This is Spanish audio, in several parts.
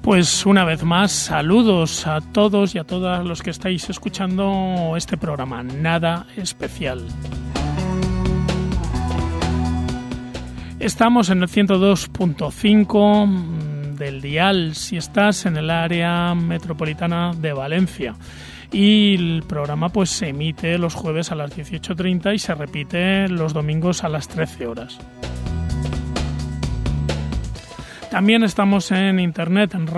Pues una vez más, saludos a todos y a todas los que estáis escuchando este programa, Nada Especial. Estamos en el 102.5 del dial si estás en el área metropolitana de Valencia. Y el programa pues se emite los jueves a las 18:30 y se repite los domingos a las 13 horas. También estamos en internet, en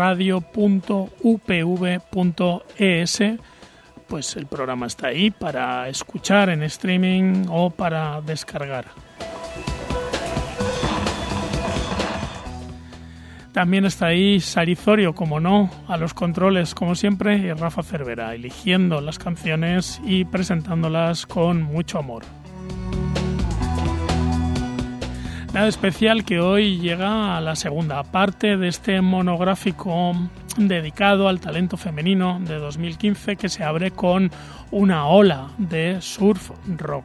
radio.upv.es. Pues el programa está ahí para escuchar en streaming o para descargar. También está ahí Sarizorio, como no, a los controles, como siempre, y Rafa Cervera, eligiendo las canciones y presentándolas con mucho amor. Nada especial que hoy llega a la segunda parte de este monográfico dedicado al talento femenino de 2015 que se abre con una ola de surf rock.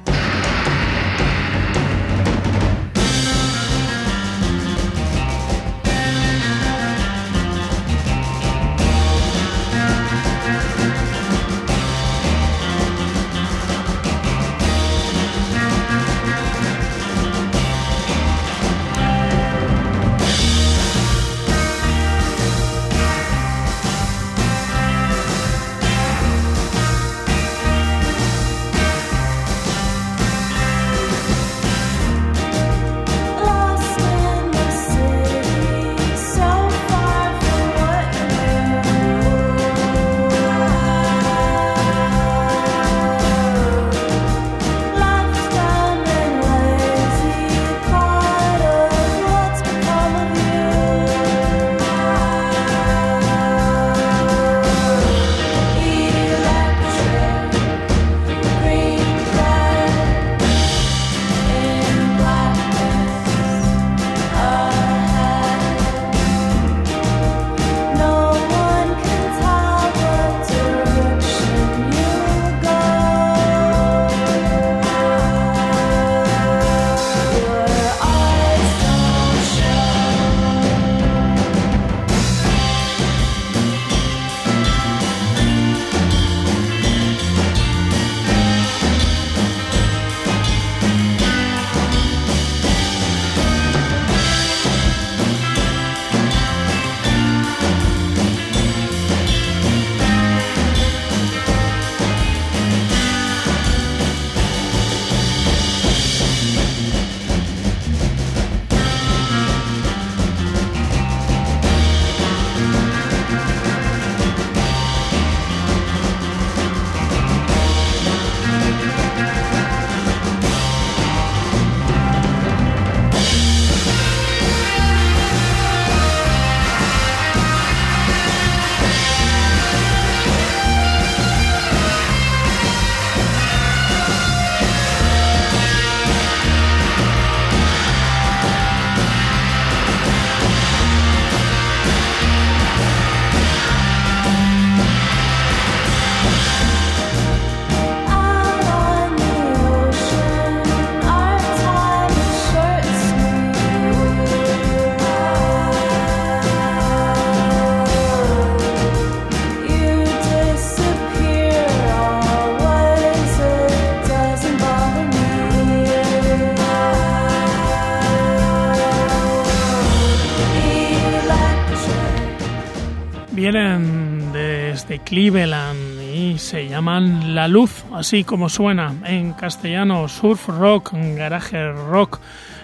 Vienen desde Cleveland y se llaman La Luz, así como suena en castellano, surf rock, garage rock,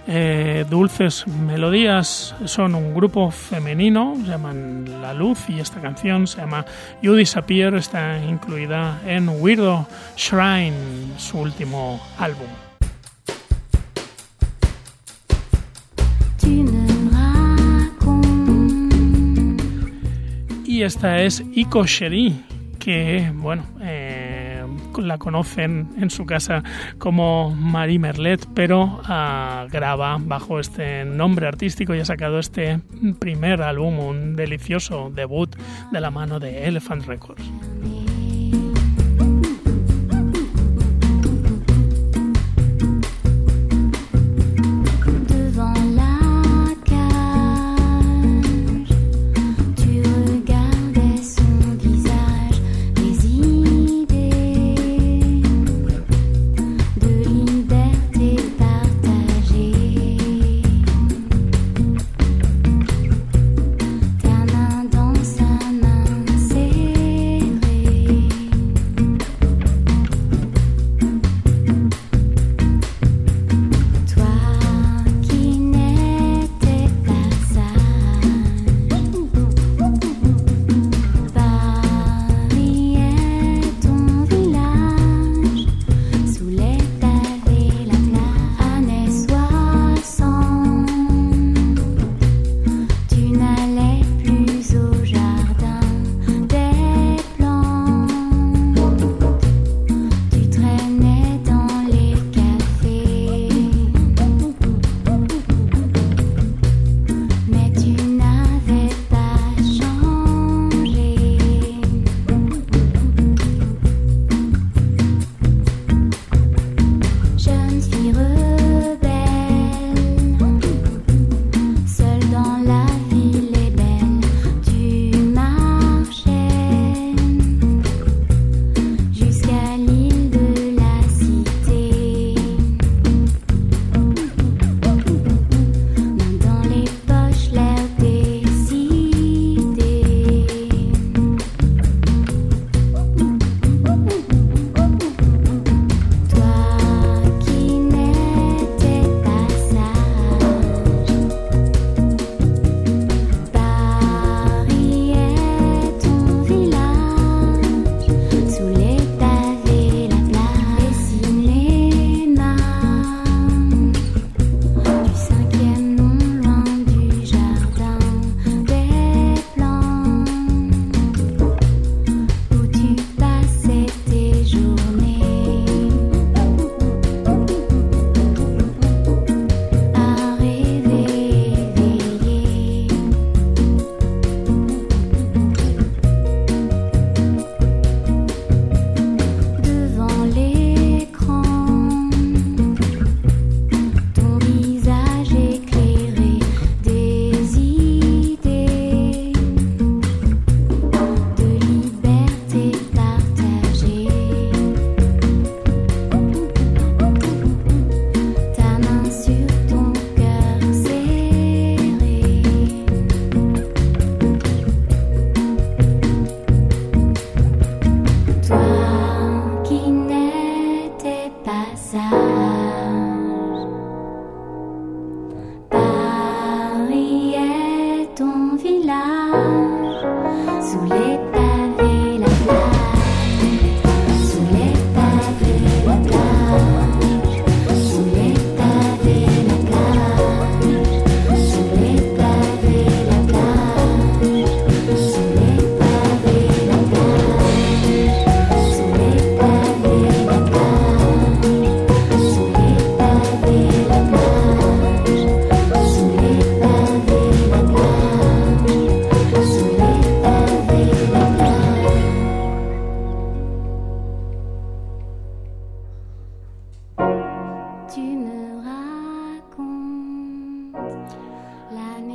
dulces melodías. Son un grupo femenino, se llaman La Luz y esta canción se llama You Disappear, está incluida en Weirdo Shrine, su último álbum. Y esta es Iko Sherry, que bueno, la conocen en su casa como Marie Merlet, pero graba bajo este nombre artístico y ha sacado este primer álbum, un delicioso debut de la mano de Elephant Records. Devant la cage, tu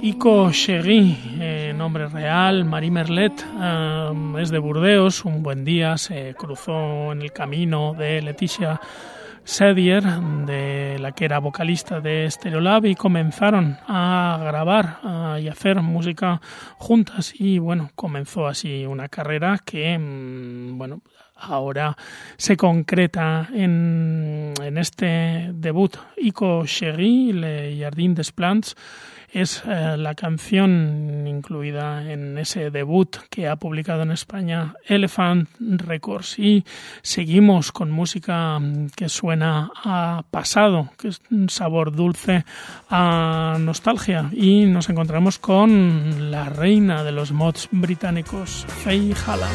Ico Chegui, nombre real, Marie Merlet, es de Burdeos. Un buen día se cruzó en el camino de Leticia Sedier, de la que era vocalista de Stereolab, y comenzaron a grabar y hacer música juntas, y bueno, comenzó así una carrera que bueno, ahora se concreta en este debut. Ico Chegui, Le Jardin des Plantes, es la canción incluida en ese debut que ha publicado en España Elephant Records. Y seguimos con música que suena a pasado, que es un sabor dulce a nostalgia, y nos encontramos con la reina de los mods británicos, Faye Hallam.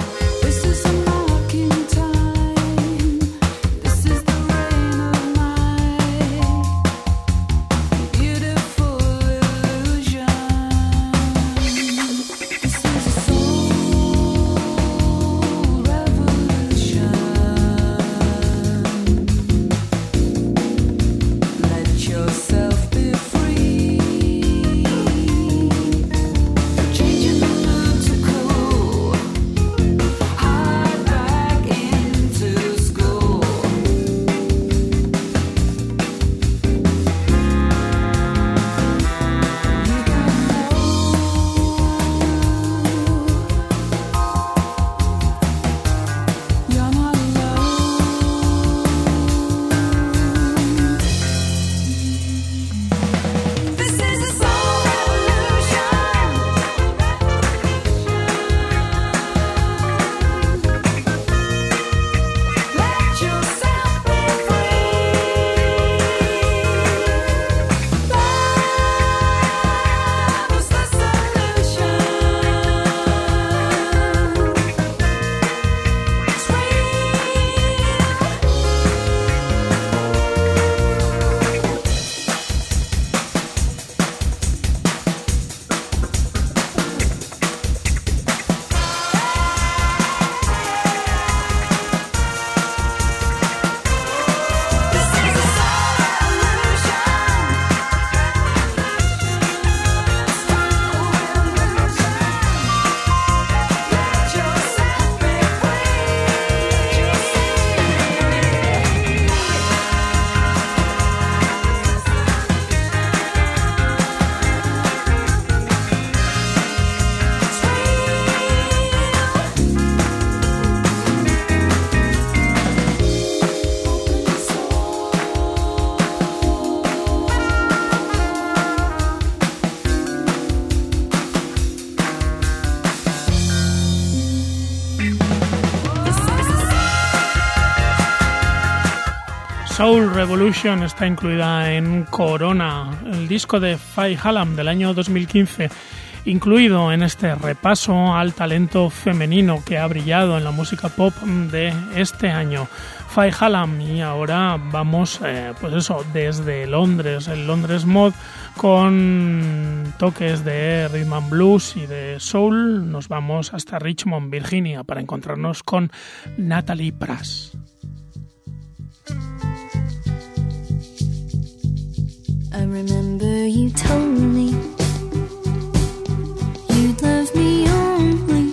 Soul Revolution está incluida en Corona, el disco de Faye Hallam del año 2015, incluido en este repaso al talento femenino que ha brillado en la música pop de este año. Faye Hallam. Y ahora vamos, pues eso, desde Londres, el Londres Mod, con toques de rhythm and blues y de soul. Nos vamos hasta Richmond, Virginia, para encontrarnos con Natalie Prass. I remember you told me you'd love me only,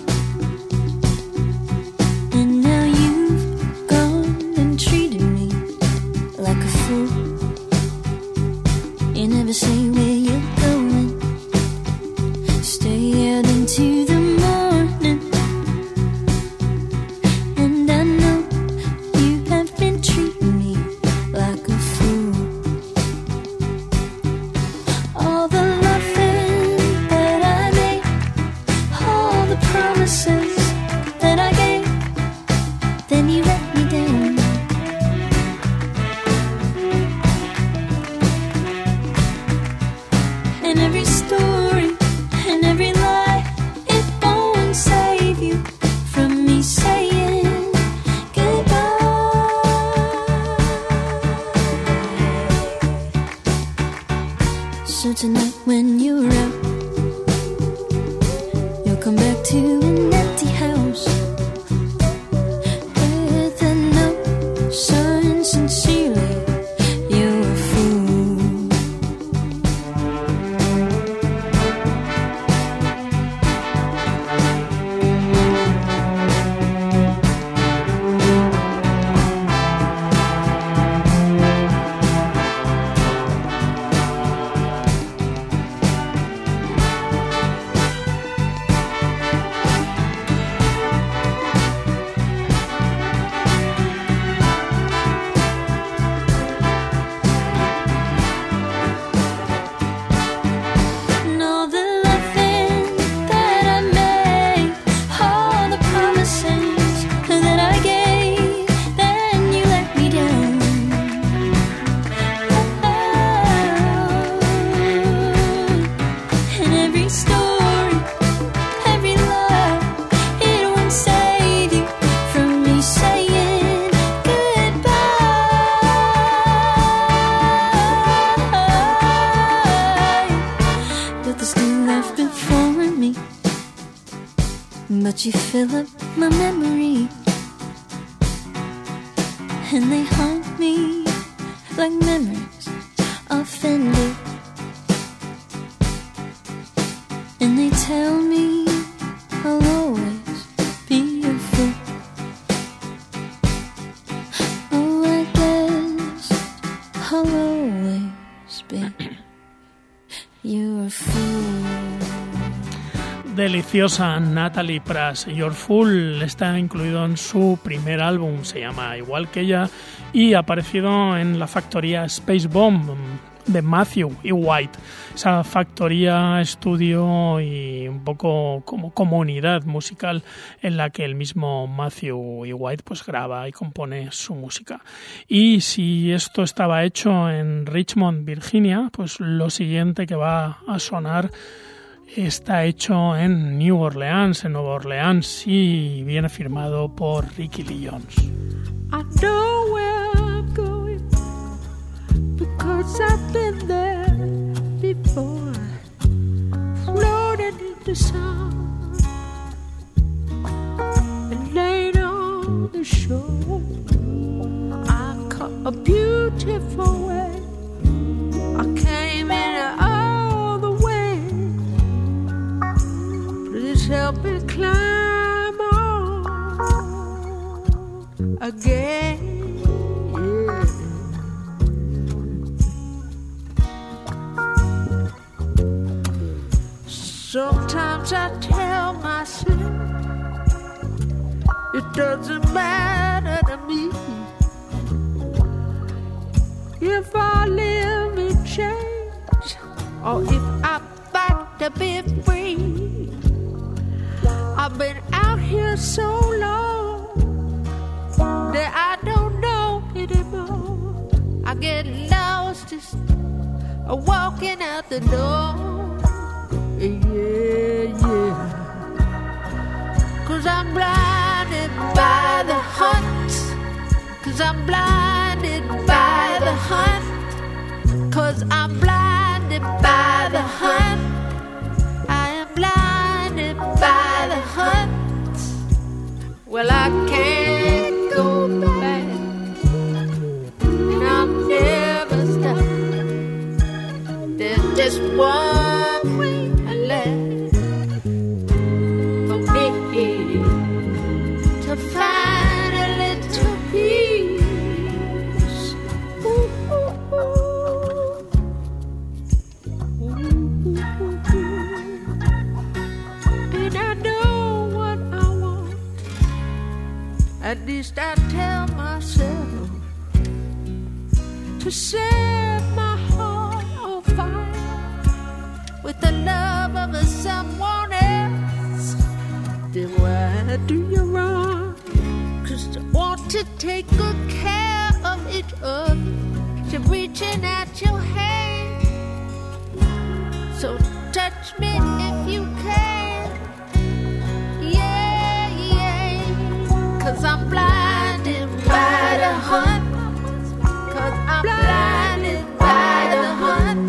and now you've gone and treated me like a fool. You never say where you're going, stay out into the morning, and I know you have been treating me like a fool. All the loving that I made, all the promises that I gave, then you let me down. And every story and every lie, it won't save you from me saying goodbye. So tonight when you're out, you'll come back to an empty house with a note signed sincerely, you're a fool. but you fill up my memory, and they haunt me like memories offended, and they tell me I'll always be a fool. Oh, I guess I'll always be your fool. Deliciosa Natalie Prass. Your Fool está incluido en su primer álbum, se llama igual que ella, y ha aparecido en la factoría Space Bomb de Matthew E. White, esa factoría, estudio y un poco como comunidad musical en la que el mismo Matthew E. White pues graba y compone su música. Y si esto estaba hecho en Richmond, Virginia, pues lo siguiente que va a sonar está hecho en New Orleans, en Nueva Orleans, y viene firmado por Ricky Lee Jones. I know where I'm going because I've been there before, floating in the sun and laid on the shore. I caught a beautiful way. I came in all the way. Please help me climb on again. Sometimes I tell myself it doesn't matter to me if I live in chains or if I fight to be free. I've been out here so long that I don't know anymore. I get lost just walking out the door. Yeah, yeah. 'Cause I'm blinded by the hunt. 'Cause I'm blinded by the hunt. 'Cause I'm blinded by the hunt. I am blinded by the hunt. Well, I can't go back, and I'll never stop. There's just one way left for me to find a little peace. Ooh, ooh, ooh. Ooh, ooh, ooh. And I know what I want. At least I tell myself to set my heart on fire with the love of someone else. Then why do you run? 'Cause I want to take good care of each other. So reaching out your hand. So touch me if you can. Yeah, yeah. 'Cause I'm blinded by the hunt. 'Cause I'm blinded by the hunt.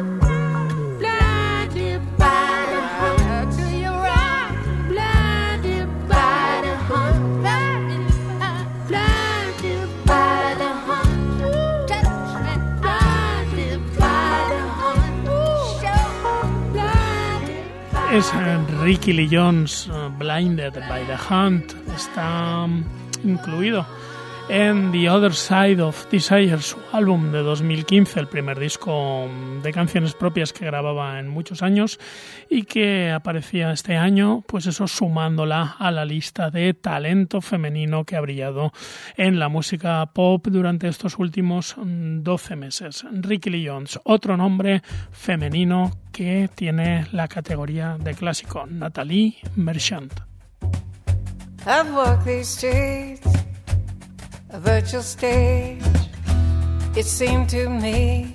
Es Ricky Lee Jones, Blinded by the Hunt. Está incluido en The Other Side of Desire, su álbum de 2015, el primer disco de canciones propias que grababa en muchos años y que aparecía este año, pues eso, sumándola a la lista de talento femenino que ha brillado en la música pop durante estos últimos 12 meses. Ricky Lee Jones, otro nombre femenino que tiene la categoría de clásico, Nathalie Merchant. I've walked these streets, a virtual stage, it seemed to me.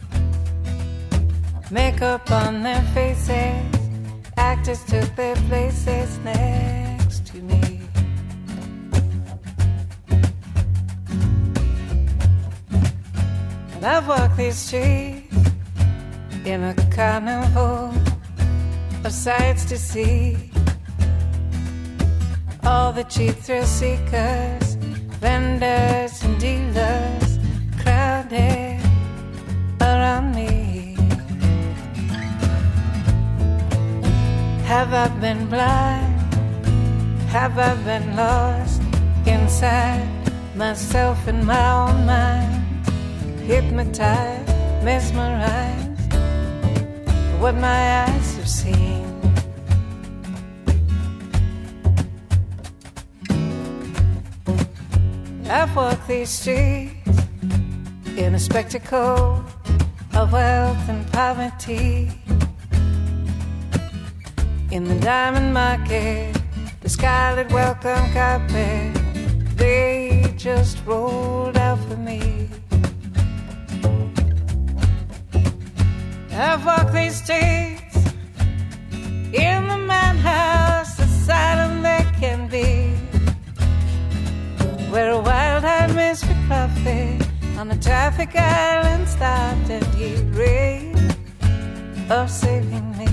Makeup on their faces, actors took their places next to me. And I've walked these streets in a carnival of sights to see. all the cheap thrill seekers, vendors and dealers crowded around me. Have I been blind? Have I been lost inside myself and my own mind? Hypnotized, mesmerized, what my eyes have seen. I've walked these streets in a spectacle of wealth and poverty. In the diamond market, the scarlet welcome carpet, they just rolled out for me. I've walked these streets in the madhouse, asylum there can be, where a wild-eyed misfit prophet on the traffic island stopped and he raved of saving me.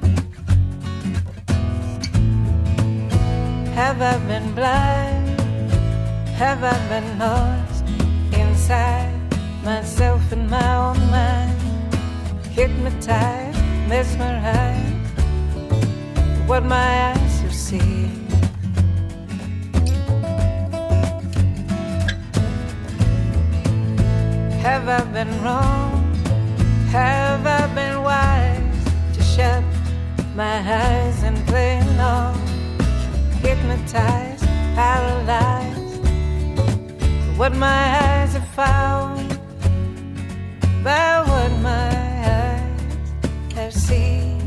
Have I been blind? Have I been lost inside myself and my own mind? Hypnotized, mesmerized, what my eyes have seen. Have I been wrong? Have I been wise to shut my eyes and play along? Hypnotized, paralyzed, what my eyes have found, by what my eyes have seen.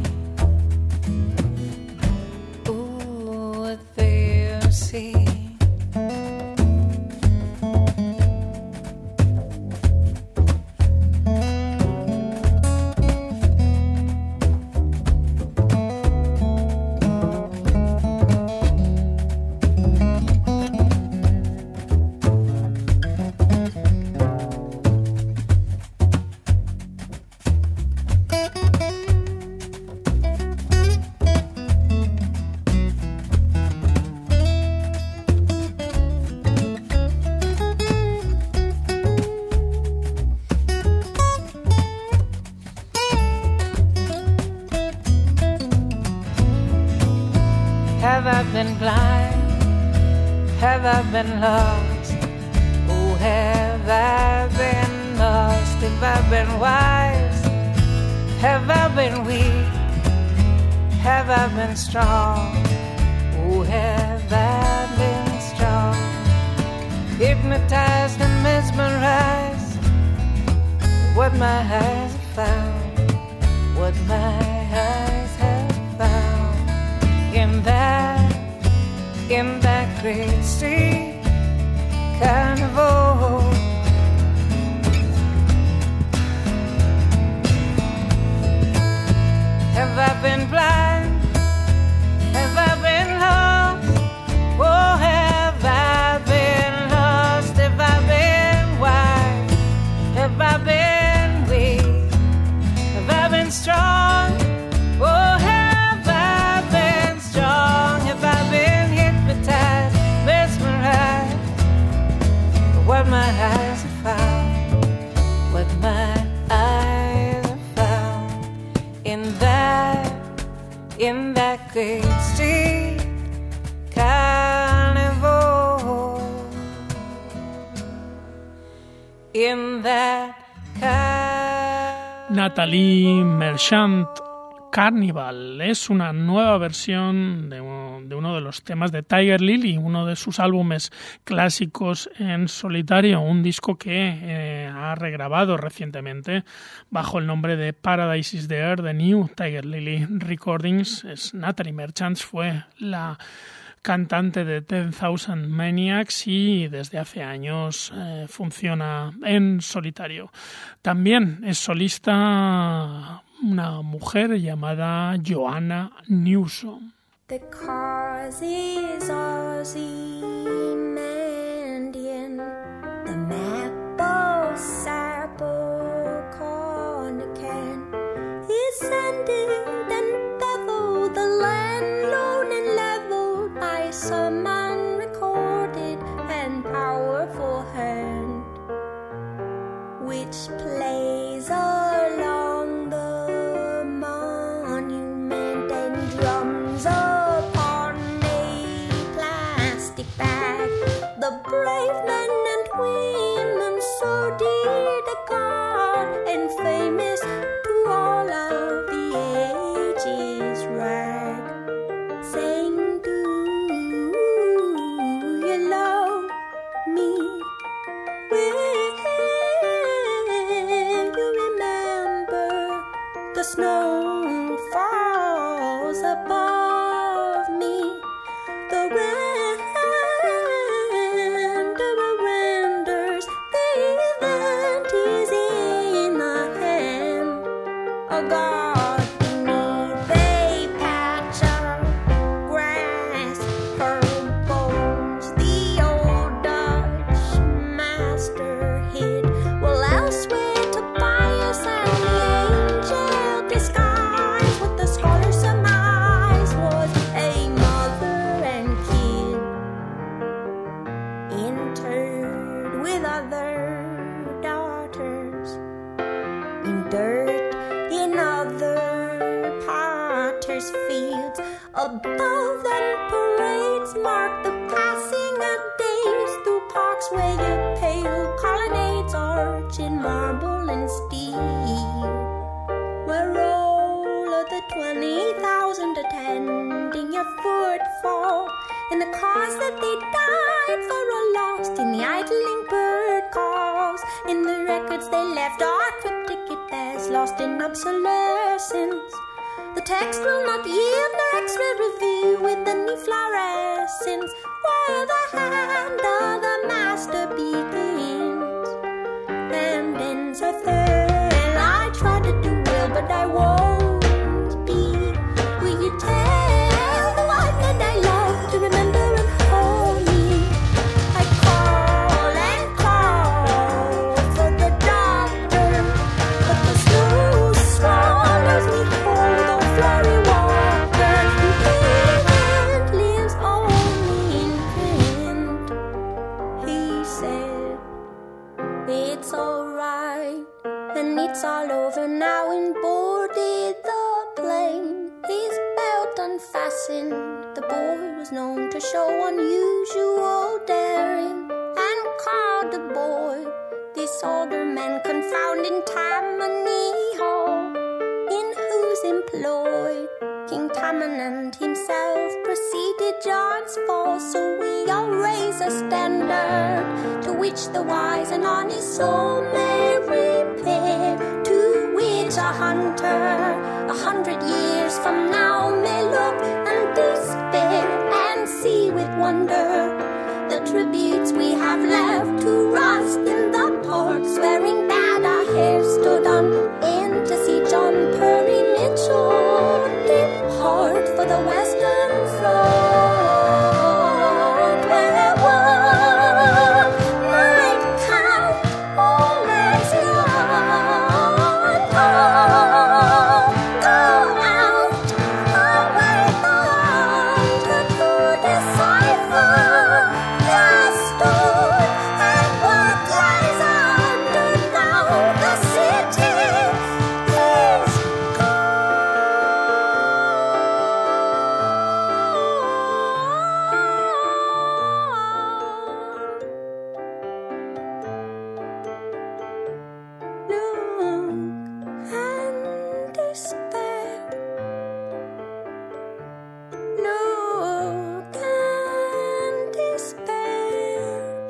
Ooh, what they have seen. Have I been blind? Have I been lost? Oh, have I been lost? Have I been wise? Have I been weak? Have I been strong? Oh, have I been strong? Hypnotized and mesmerized, what my eyes have found, what my eyes have found. In that great street carnival. Have I been blind? Have I been lost? Oh, have I been lost? Have I been wise? Have I been weak? Have I been strong? Oh, have I been strong? Have I been hypnotized, mesmerized? What my eyes have found, what my eyes have found, in that great street carnival, in that Nathalie Merchant, Carnival es una nueva versión de uno de los temas de Tiger Lily, uno de sus álbumes clásicos en solitario, un disco que ha regrabado recientemente bajo el nombre de Paradise is There, The New Tiger Lily Recordings. Nathalie Merchant fue la cantante de 10,000 Maniacs y desde hace años funciona en solitario. También es solista una mujer llamada Joanna Newsom. The cause is Ozymandian, the Maple Sapple Cornican is sending and bevel the land lone and leveled by some brave men and women, so dear to God and famous to all of the ages, rag, saying, do you love me? Will you remember the snow falls above me, the wind renders, the event is in the hand of God. Beneath a patch of grass, her bones the old Dutch master hid. Well, elsewhere Tobias and the angel disguised what the scholar surmised was a mother and kid interred with other daughters in dirt in other potters' fields. Above them parades mark the passing of days through parks where your pale colonnades arch in marble and steel, where all of the 20,000 attending your footfall in the cause that they died for are lost in the idling bird calls, in the records they left are cryptic as lost in obsolescence. The text will not yield the X-ray review with any fluorescence, where the hand of the master begins and ends a third. I try to do well, but I won't be. Will you tell the one that I love to remember and hold me? I call and call for the doctor, but the snow swallows me whole. The flurry walkers who and lives only in print. He said, it's alright, and it's all over now, and boarded the plane. His belt unfastened, the boy was known to show unusual daring, and called the boy this older man confounding Tammany Hall, in whose employ King Tamanand himself preceded John's fall. So we all raise a standard to which the wise and honest soul may repair, to which a hunter 100 years from now may look and despair, and see with wonder the tributes we have left to rust in the port, swearing that our hair stood on end to see John Perry Mitchell depart for the Western Front, where one might count all as young. Oh, go out, away the hunter to decipher the stone and what lies under now. The city is look and despair.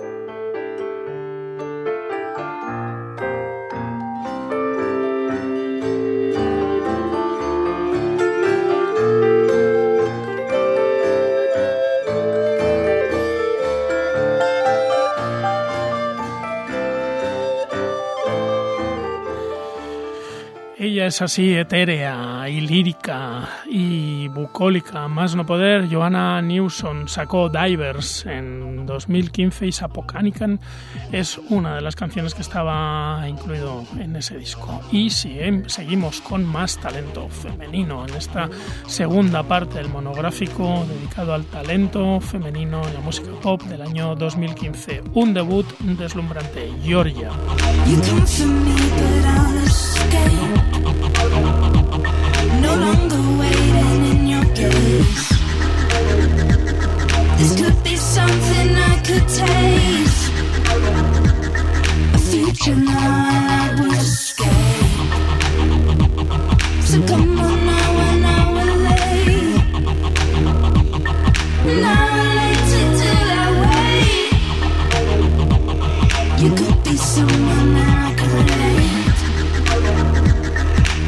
Ella es así etérea y lírica y bucólica, más no poder. Joanna Newsom sacó Divers en 2015 y Sapocanican es una de las canciones que estaba incluido en ese disco. Y seguimos con más talento femenino en esta segunda parte del monográfico dedicado al talento femenino en la música pop del año 2015. Un debut deslumbrante, Georgia. You come for me, but I'll escape. No longer waiting in your gaze. This could be something I could take.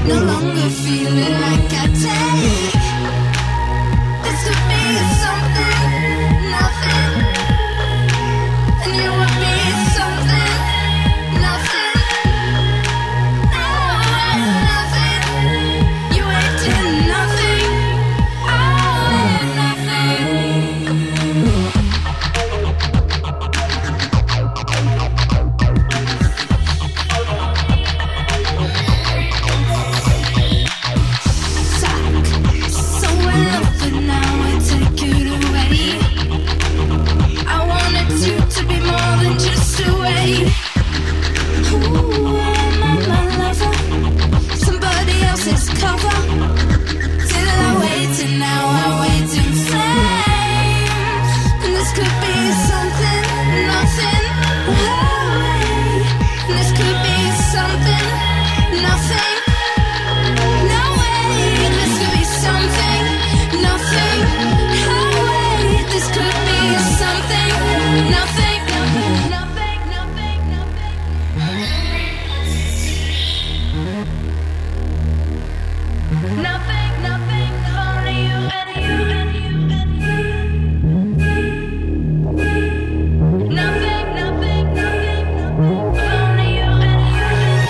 no longer feeling like I take. This could be something, nothing, and you would be something, nothing. Oh, nothing. You ain't in nothing. Oh, nothing. So in love, but now I take it away. I wanted you to be more than just a way. Ooh, I'm my lover, somebody else's cover. Till I wait and now I wait in flames. And this could be something, nothing. Oh, and this could be something, nothing. No way, this could be something, nothing. No way, this could be something, nothing, nothing, nothing, nothing. Nothing, nothing, only you and you and you and you. Nothing, nothing, nothing, only you and you and you.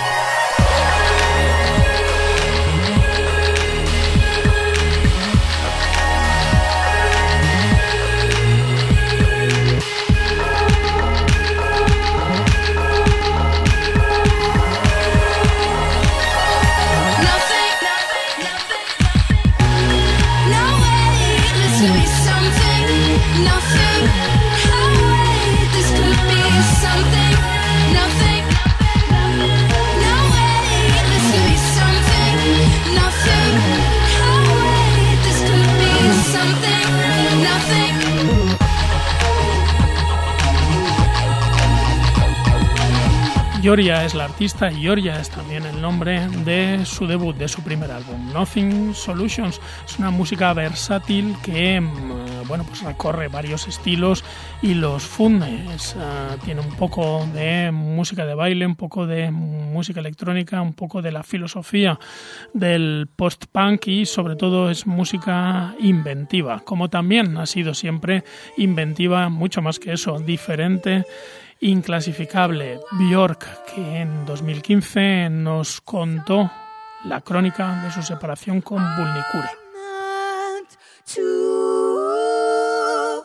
Nothing, nothing, nothing. No way, this could be something, nothing. No way, this could be something, nothing. No way, this could be something, nothing. No way, this could be something, nothing. Georgia es la artista y Georgia es también el nombre de su debut, de su primer álbum, Nothing Solutions. Es una música versátil que bueno, pues recorre varios estilos y los funde. Tiene un poco de música de baile, un poco de música electrónica, un poco de la filosofía del post-punk y sobre todo es música inventiva, como también ha sido siempre inventiva, mucho más que eso, diferente, inclasificable. Björk, que en 2015 nos contó la crónica de su separación con Vulnicura. Not too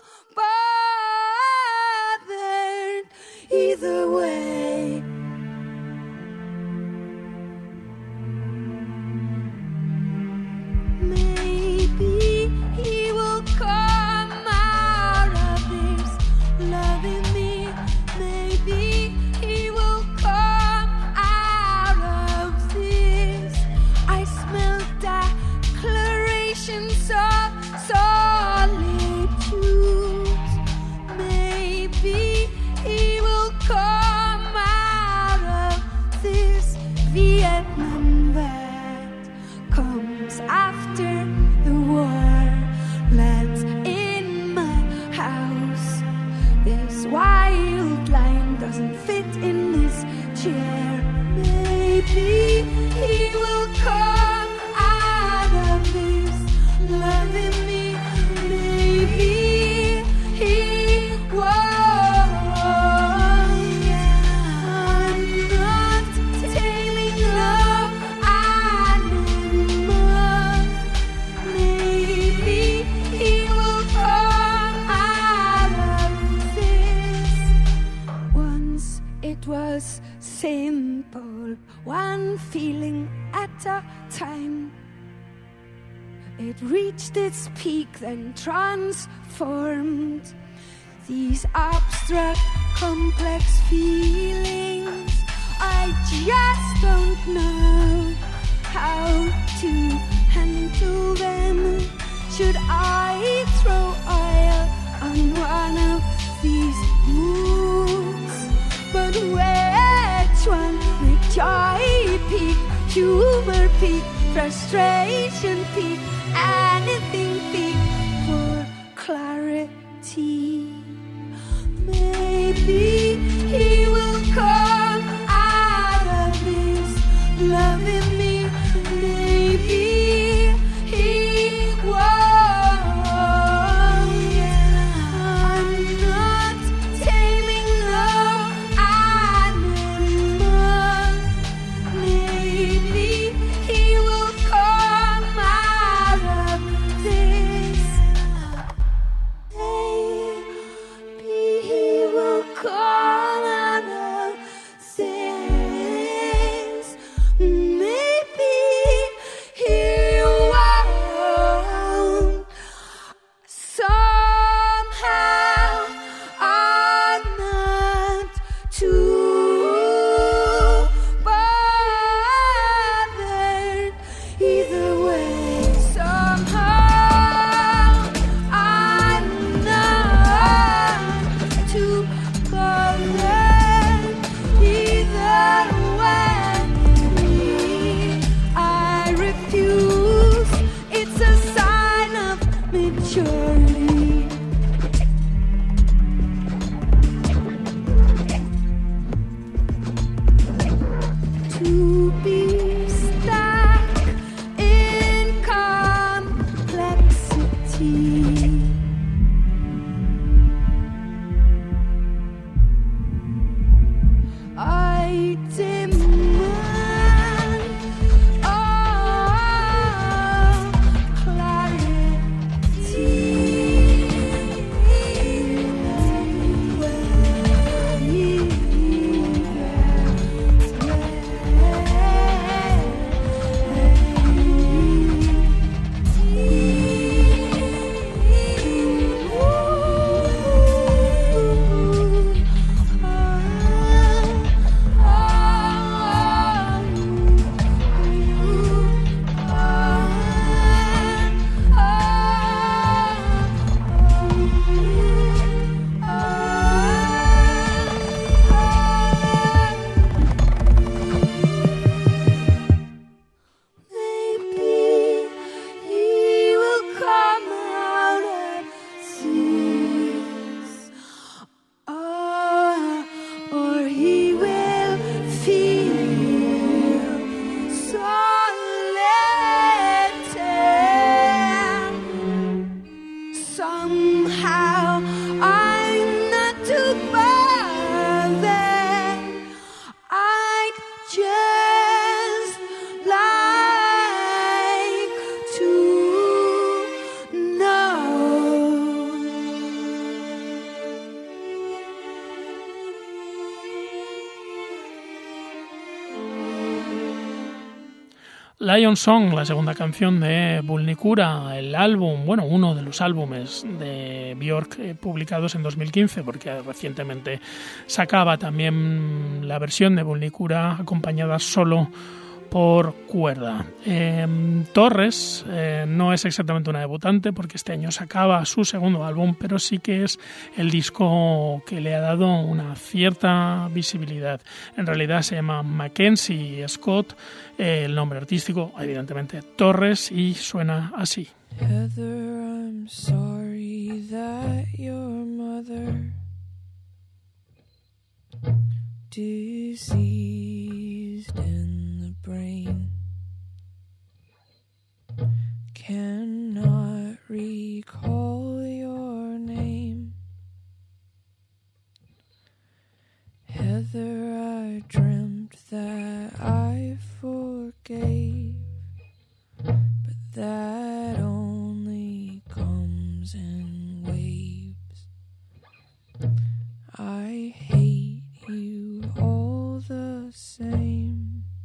bothered either way. Maybe he will come out of this loving me. Maybe he will come out of this. I smell declarations of solitude. Maybe he will come out of this. Vietnam that comes after the war lands in my house. This wild line doesn't fit in this chair. Maybe he will come out of this loving me. Maybe he won't. I'm not tailing love anymore. Maybe he will come out of this. Once it was simple, one feeling at a time. It reached its peak, then transformed. These abstract, complex feelings, I just don't know how to handle them. Should I throw oil on one of these moves? But which one? Make joy peak, humor peak, frustration peak, anything peak for clarity. Maybe he will come out of this loving me. Lion Song, la segunda canción de Vulnicura, el álbum, bueno, uno de los álbumes de Björk publicados en 2015, porque recientemente sacaba también la versión de Vulnicura acompañada solo por cuerda. Torres no es exactamente una debutante porque este año sacaba su segundo álbum, pero sí que es el disco que le ha dado una cierta visibilidad. En realidad se llama Mackenzie Scott, el nombre artístico evidentemente Torres, y suena así. Heather, I'm sorry that your mother diseased in the brain cannot recall your name. Heather, I dreamt that I forgave, but that only comes in waves. I hate you all the same.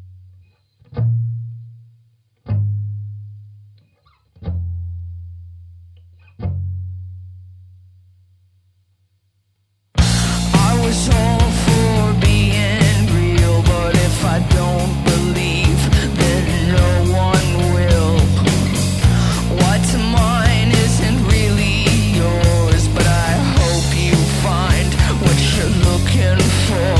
I was all for being real, but if I don't believe, then no one will. What's mine isn't really yours, but I hope you find what you're looking for.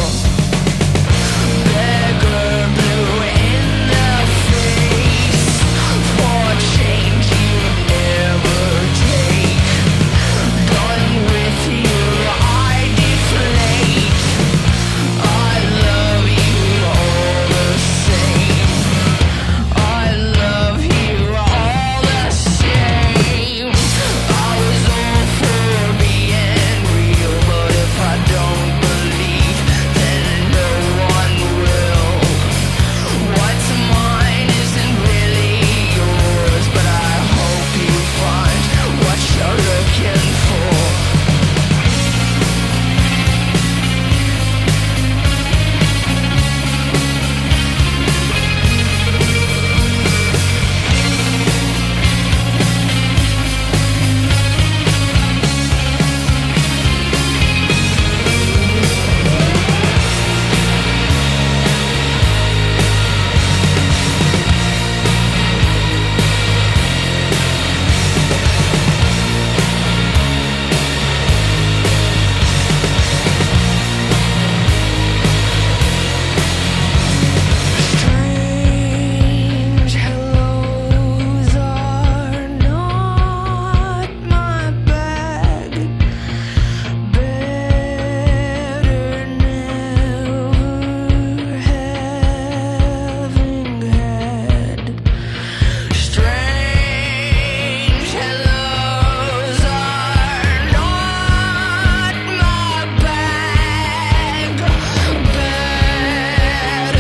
Beggar blue in the face for change you never take. Done with you, I deflate. I love you all the same. I love you all the same. I was all for being real, but if I don't believe, then no one will. What's mine isn't really yours, but I hope you find what you're looking for. Strange hellos are not my bag. Better never having had. Strange hellos are not my bag. Better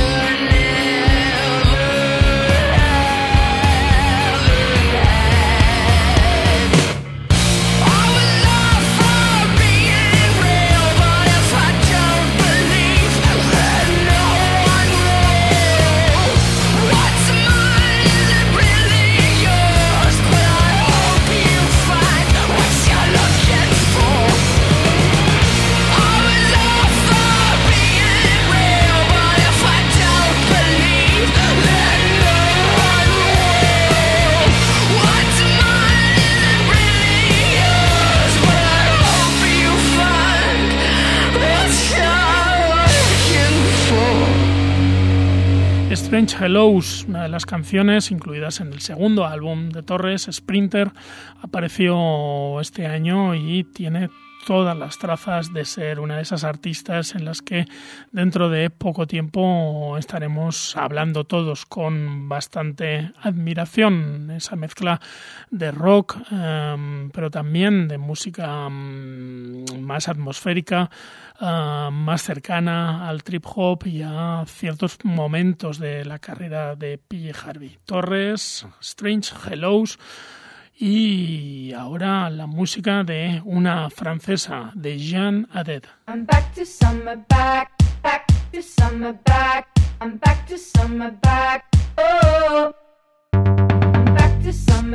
I was all for being real, but if I don't believe, then no one will. What's mine isn't really yours, but I hope you find what you're looking for. I was all for being real, but if I don't believe, then no one will. What's mine isn't really yours, but I hope you find what you're looking for. Strange Hellos, una de las canciones incluidas en el segundo álbum de Torres, Sprinter, apareció este año y tiene todas las trazas de ser una de esas artistas en las que dentro de poco tiempo estaremos hablando todos con bastante admiración. Esa mezcla de rock, pero también de música más atmosférica, más cercana al trip hop y a ciertos momentos de la carrera de PJ Harvey. Torres, Strange Hellos. Y ahora la música de una francesa, de Jeanne Hadet. I'm back to summer, back to summer, back. I'm back to summer, back. Oh,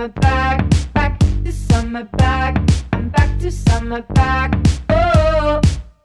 summer back, back to summer back. I'm back to summer back. Oh,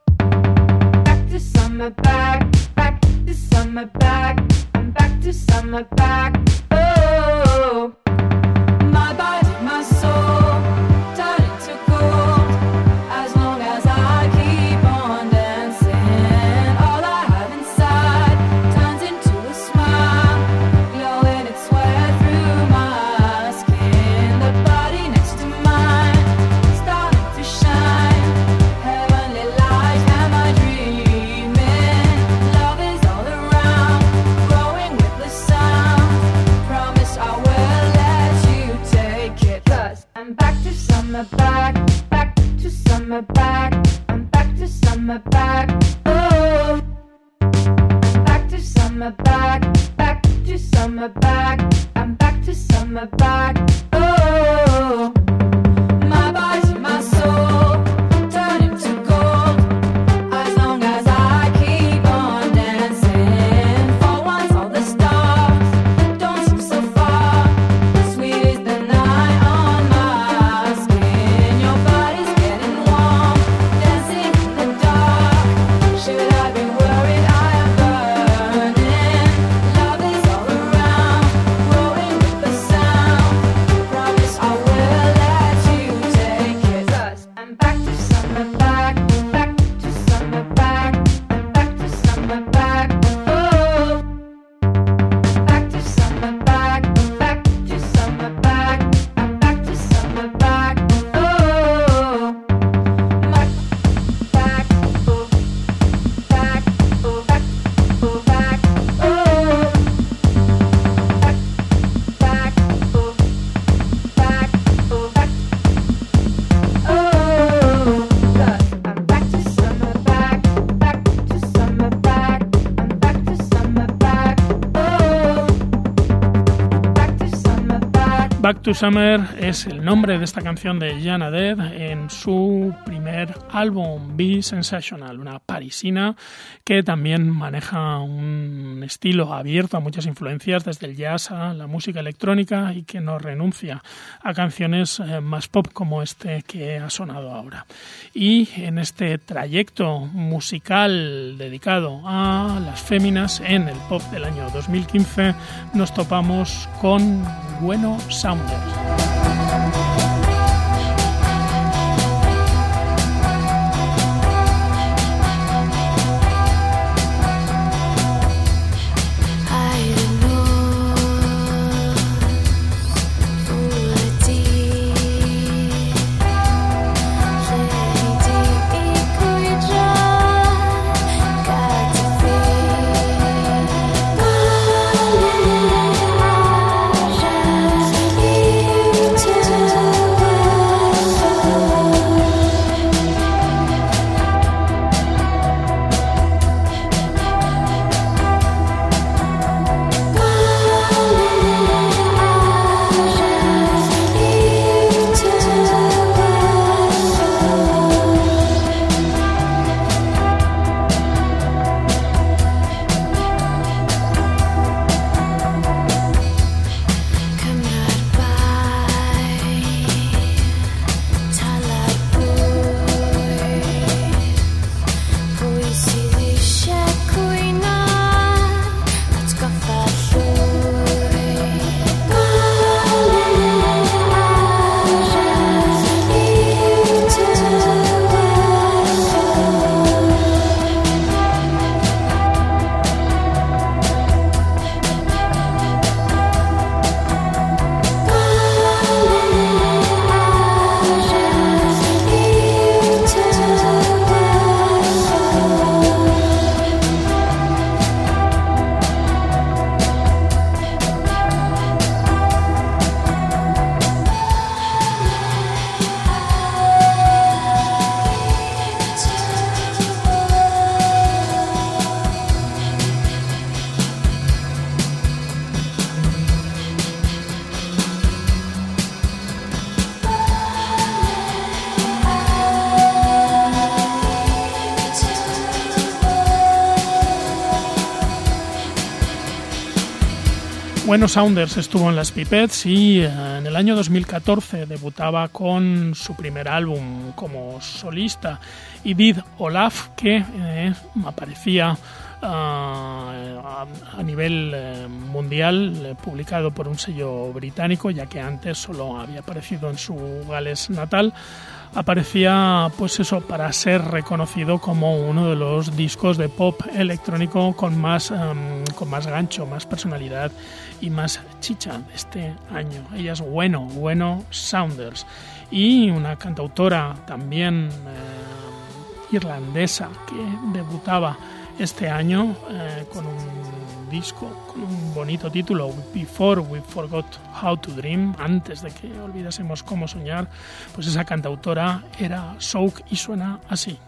back to summer back, back to summer back. I'm back to summer back. Oh, my body, my soul, turn into gold. As long as I keep on dancing, all I have inside turns into a smile, glowing its way through my skin. The body next to mine starting to shine, heavenly light. Am I dreaming? Love is all around, growing with the sound. Promise I will let you take it. 'Cause I'm back to summer back, back to summer back. I'm back to summer back. Oh, I'm back to summer back, back to summer back. I'm back to summer back. Oh, my body, my soul, turn into gold. As long as I keep on dancing, for once all the stars don't seem so far. Sweet is the night on my skin. Your body's getting warm, dancing in the dark. Should I be worried? I am burning. Love is all around, growing with the sound. Promise I will let you take it. 'Cause I'm back to summer back, back to summer back. I'm back to summer back. Oh, back to summer back, back to summer back. I'm back to summer back. Oh, my back, oh, back, oh, back, oh, back, oh, back, back, oh, back, oh, back, oh. 'Cause I'm back to summer back, back to summer back. I'm back to summer back. Oh, back to summer back. Back to Summer es el nombre de esta canción de Jana Dead en su primer álbum, Be Sensational, una parisina que también maneja un estilo abierto a muchas influencias, desde el jazz a la música electrónica, y que no renuncia a canciones más pop como este que ha sonado ahora. Y en este trayecto musical dedicado a las féminas en el pop del año 2015 nos topamos con Bueno Saunders. You bueno, Saunders estuvo en las Pipettes y en el año 2014 debutaba con su primer álbum como solista, Edith Olaf, que aparecía a nivel mundial, publicado por un sello británico, ya que antes solo había aparecido en su Gales natal. Aparecía, pues eso, para ser reconocido como uno de los discos de pop electrónico con más gancho, más personalidad y más chicha de este año. Ella es Bueno Saunders, y una cantautora también irlandesa que debutaba este año con un disco con un bonito título, Before We Forgot How to Dream, antes de que olvidásemos cómo soñar. Pues esa cantautora era Soak y suena así.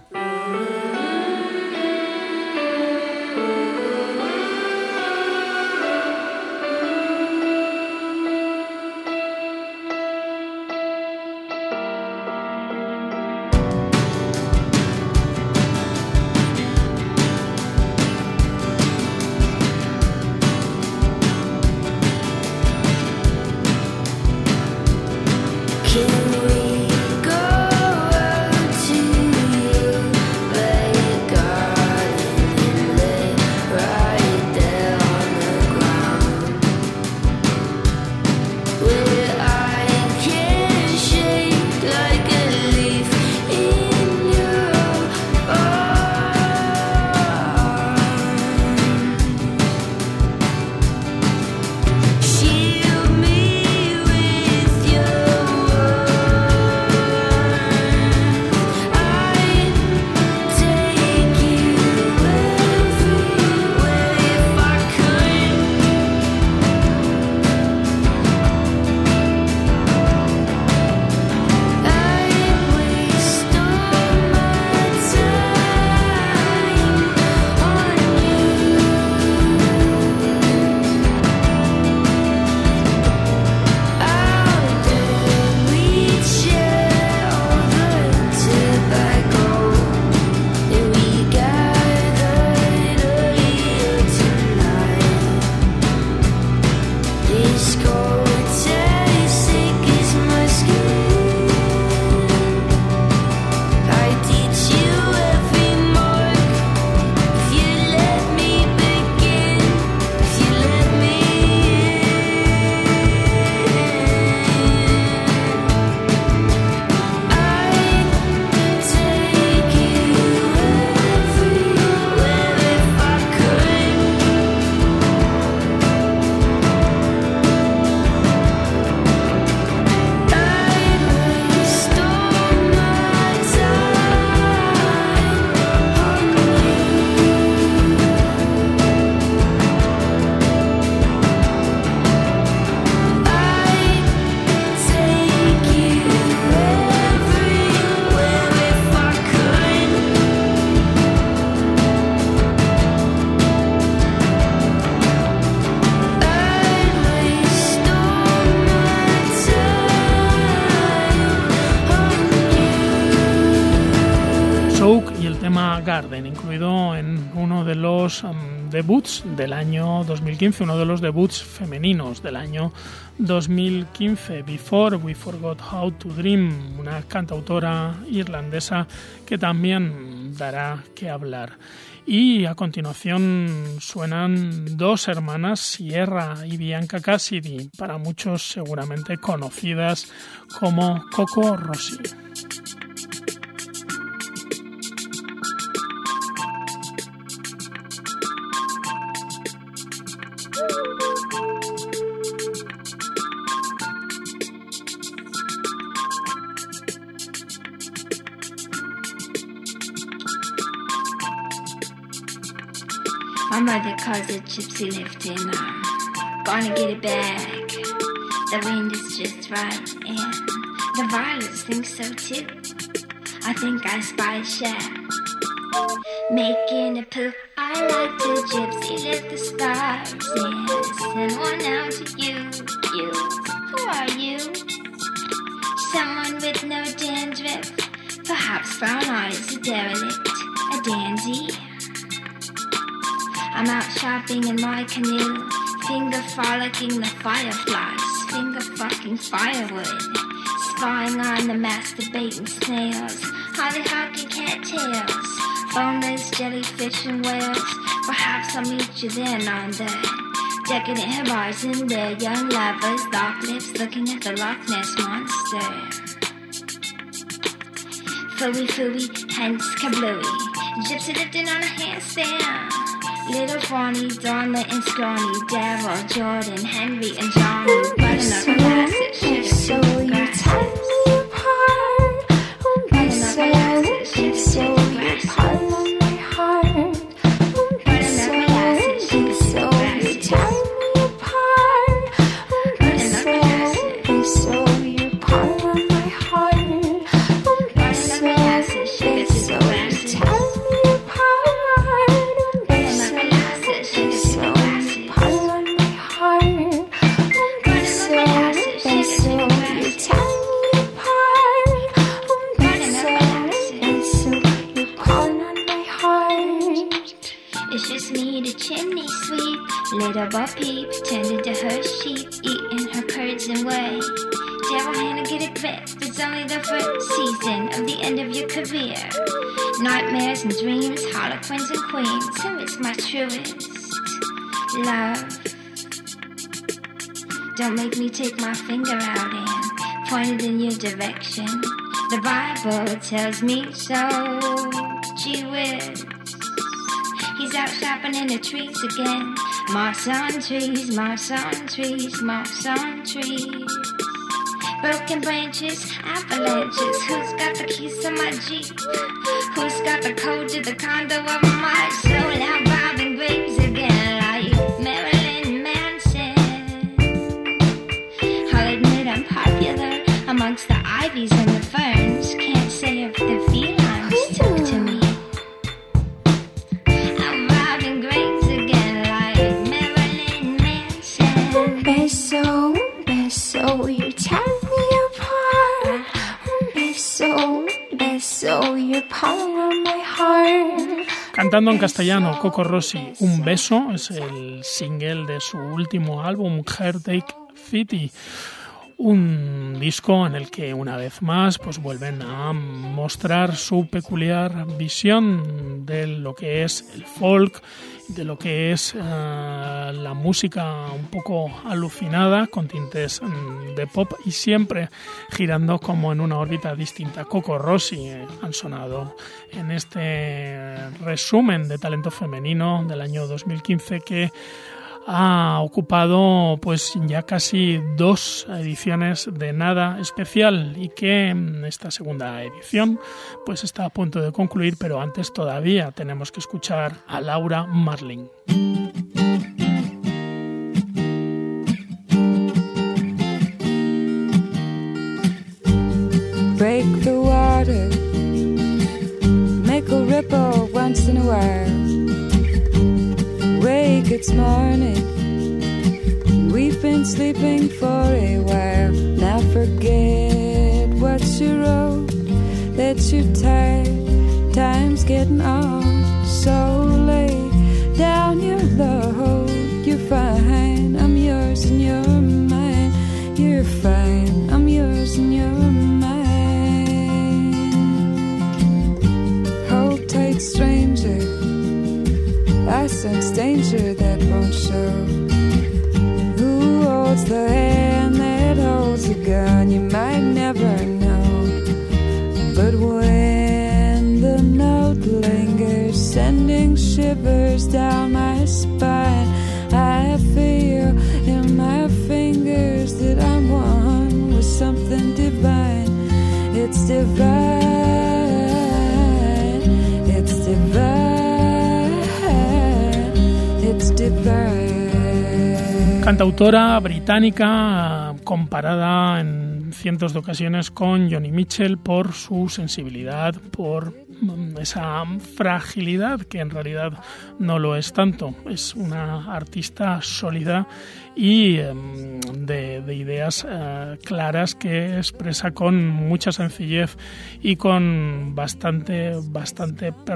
Garden, incluido en uno de los debuts del año 2015, uno de los debuts femeninos del año 2015, Before We Forgot How to Dream, una cantautora irlandesa que también dará que hablar. Y a continuación suenan dos hermanas, Sierra y Bianca Cassidy, para muchos seguramente conocidas como Coco Rossi. My mother calls it gypsy lifting. Gonna get it back. The wind is just right, and the violets think so too. I think I spy a shack, making a poof. I like to gypsy lift the stars and send one out to you. You, who are you? Someone with no dandruff, perhaps brown eyes, a derelict, a dandy. I'm out shopping in my canoe, Finger frolicking the fireflies, finger fucking firewood, spying on the masturbating snails, hollyhocking cattails, boneless jellyfish and whales. Perhaps I'll meet you then on the decadent horizon. Their young lovers, dark lips, looking at the Loch Ness monster. Fooey, hence kablooey. Gypsy lifting on a handstand. Little Bonnie, Donna and Scrawny, Daryl, Jordan, Henry and Johnny. Button-up glasses, So you tear me apart. So you part of my heart. So you tear me apart. So you part of my heart. So you tear me apart. It's just me, the chimney sweep, little Bo Peep, tended to her sheep, eating her curds and whey. Tell Hannah, get a grip, it's only the first season of the end of your career. Nightmares and dreams, harlequins and queens, who is my truest love? Don't make me take my finger out and point it in your direction. The Bible tells me so, gee whiz. He's out shopping in the trees again. Moss on trees, moss on trees, moss on trees. Broken branches, avalanches. Who's got the keys to my Jeep? Who's got the code to the condo of my soul? Out robbing graves again like Marilyn Manson. I'll admit I'm popular amongst the ivies and the ferns. Can't say if the felines took to me. So you tear me apart. So you're part of my heart. Cantando en castellano, Coco Rossi, Un beso, es el single de su último álbum, Heartache City. Un disco en el que una vez más pues vuelven a mostrar su peculiar visión de lo que es el folk, de lo que es la música un poco alucinada con tintes de pop y siempre girando como en una órbita distinta. Coco Rossi han sonado en este resumen de talento femenino del año 2015 que ha ocupado pues ya casi 2 ediciones de Nada Especial y que esta segunda edición pues está a punto de concluir, pero antes todavía tenemos que escuchar a Laura Marling. Break the water, make a ripple once in a while. Wake, it's morning. We've been sleeping for a while. Now forget what you wrote, that you're tired. Time's getting on, so lay down your load. You're fine, I'm yours and you're mine. You're fine, I'm yours and you're mine. Hold tight, stranger. I sense danger that won't show. Who holds the hand that holds the gun? You might never know. But when the note lingers, sending shivers down my spine, I feel in my fingers that I'm one with something divine. It's divine. It's divine. Cantautora británica comparada en cientos de ocasiones con Joni Mitchell por su sensibilidad, por esa fragilidad que en realidad no lo es tanto. Es una artista sólida y de ideas claras que expresa con mucha sencillez y con bastante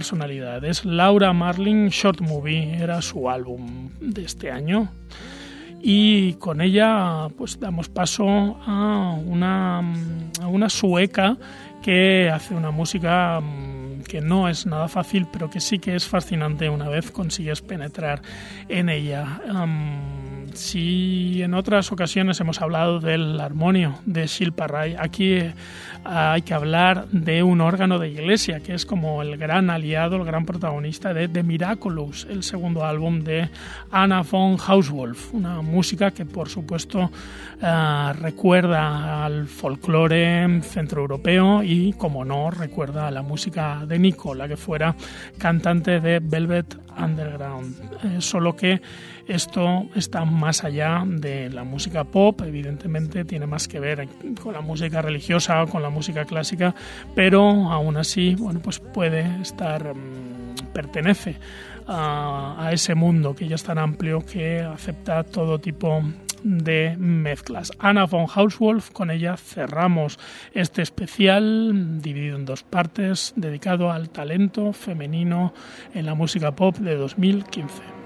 personalidad. Es Laura Marling. Short Movie era su álbum de este año. y con ella pues damos paso a una sueca que hace una música que no es nada fácil, pero que sí que es fascinante una vez consigues penetrar en ella. Si en otras ocasiones hemos hablado del armonio de Shilpa Rai, aquí hay que hablar de un órgano de iglesia que es como el gran aliado, el gran protagonista de The Miraculous, el segundo álbum de Anna von Hauswolf, una música que por supuesto recuerda al folclore centroeuropeo y, como no, recuerda a la música de Nico, la que fuera cantante de Velvet Underground, solo que esto está más allá de la música pop, evidentemente tiene más que ver con la música religiosa o con la música clásica, pero aún así, bueno, pues puede estar, pertenece a ese mundo que ya es tan amplio que acepta todo tipo de mezclas. Anna von Hauswolf, con ella cerramos este especial dividido en dos partes dedicado al talento femenino en la música pop de 2015.